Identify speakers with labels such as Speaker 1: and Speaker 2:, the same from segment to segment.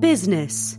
Speaker 1: Business.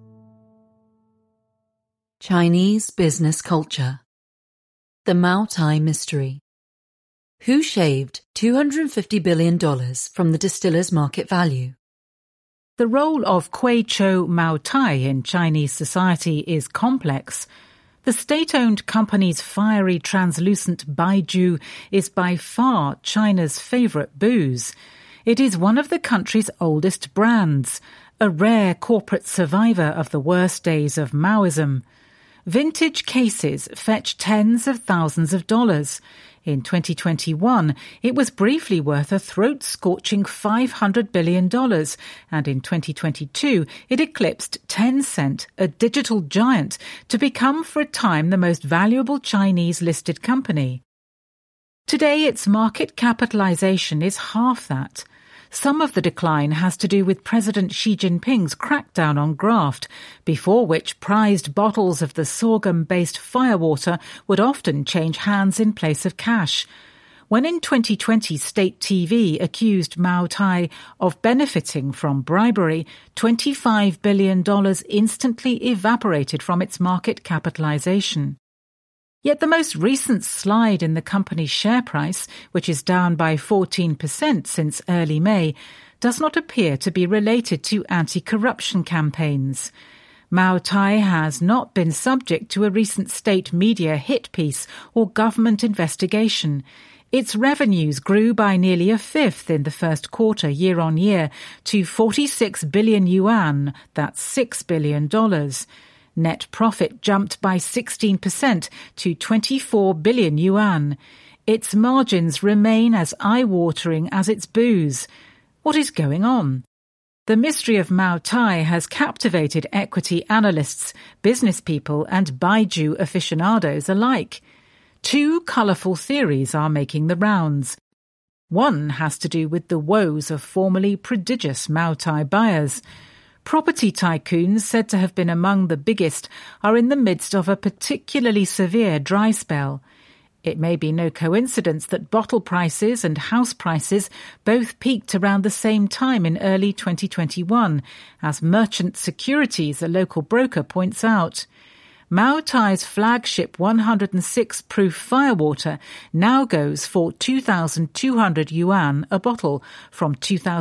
Speaker 2: Chinese business culture. The Maotai mystery. Who shaved $250 billion from the distiller's market value?
Speaker 3: The role of Kweichow Maotai in Chinese society is complex. The state-owned company's fiery translucent baijiu is by far China's favourite booze. It is one of the country's oldest brands, a rare corporate survivor of the worst days of Maoism. Vintage cases fetch tens of thousands of dollars. In 2021, it was briefly worth a throat-scorching $500 billion, and in 2022, it eclipsed Tencent, a digital giant, to become for a time the most valuable Chinese-listed company. Today, its market capitalization is half that. Some of the decline has to do with President Xi Jinping's crackdown on graft, before which prized bottles of the sorghum-based firewater would often change hands in place of cash. When in 2020 state TV accused Maotai of benefiting from bribery, $25 billion instantly evaporated from its market capitalization. Yet the most recent slide in the company's share price, which is down by 14% since early May, does not appear to be related to anti-corruption campaigns. Maotai has not been subject to a recent state media hit piece or government investigation. Its revenues grew by nearly a fifth in the first quarter year-on-year to 46 billion yuan, that's $6 billion. Net profit jumped by 16% to 24 billion yuan. Its margins remain as eye-watering as its booze. What is going on? The mystery of Maotai has captivated equity analysts, business people and baijiu aficionados alike. Two colourful theories are making the rounds. One has to do with the woes of formerly prodigious Maotai buyers. Property tycoons, said to have been among the biggest, are in the midst of a particularly severe dry spell. It may be no coincidence that bottle prices and house prices both peaked around the same time in early 2021, as Merchant Securities, a local broker, points out. Maotai's flagship 106 proof firewater now goes for 2,200 yuan a bottle, from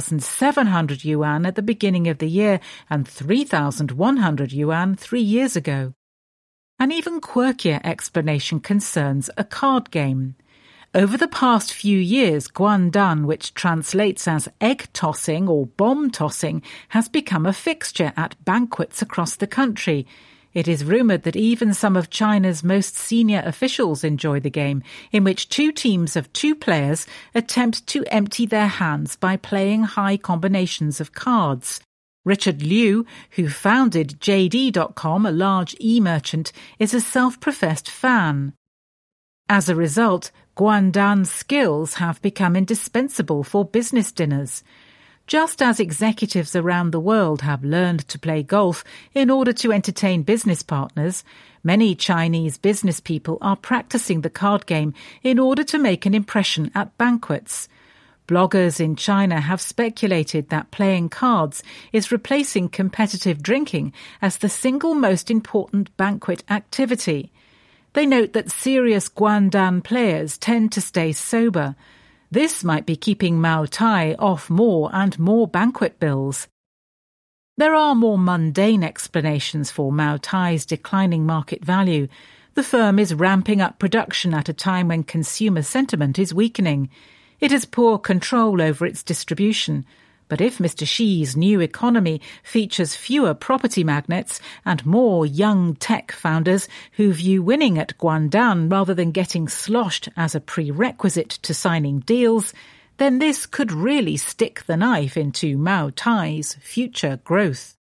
Speaker 3: 2,700 yuan at the beginning of the year and 3,100 yuan 3 years ago. An even quirkier explanation concerns a card game. Over the past few years, guandan, which translates as egg tossing or bomb tossing, has become a fixture at banquets across the country. It is rumoured that even some of China's most senior officials enjoy the game, in which two teams of 2 players attempt to empty their hands by playing high combinations of cards. Richard Liu, who founded JD.com, a large e-merchant, is a self-professed fan. As a result, guandan skills have become indispensable for business dinners. Just as executives around the world have learned to play golf in order to entertain business partners, many Chinese business people are practicing the card game in order to make an impression at banquets. Bloggers in China have speculated that playing cards is replacing competitive drinking as the single most important banquet activity. They note that serious guandan players tend to stay sober. This might be keeping Maotai off more and more banquet bills. There are more mundane explanations for Maotai's declining market value. The firm is ramping up production at a time when consumer sentiment is weakening. It has poor control over its distribution. But if Mr. Xi's new economy features fewer property magnates and more young tech founders who view winning at guandan rather than getting sloshed as a prerequisite to signing deals, then this could really stick the knife into Maotai's future growth.